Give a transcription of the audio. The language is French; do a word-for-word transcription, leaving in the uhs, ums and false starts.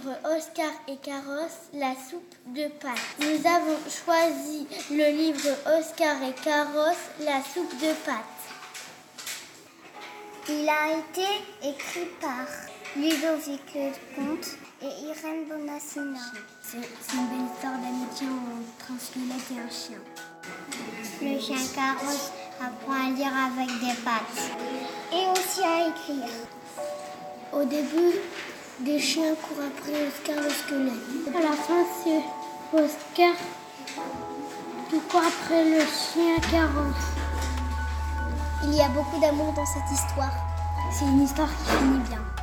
livre Oscar et Carrosse, la soupe de pâtes. Nous avons choisi le livre Oscar et Carrosse, la soupe de pâtes. Il a été écrit par Ludovic Lecomte et Irène Bonassina. C'est une belle histoire d'amitié entre un squelette et un chien. Le chien Carrosse apprend à lire avec des pattes et aussi à écrire. Au début, des chiens courent après Oscar le squelette. À la fin, c'est Oscar qui court après le chien Carrosse. Il y a beaucoup d'amour dans cette histoire. C'est une histoire qui finit bien.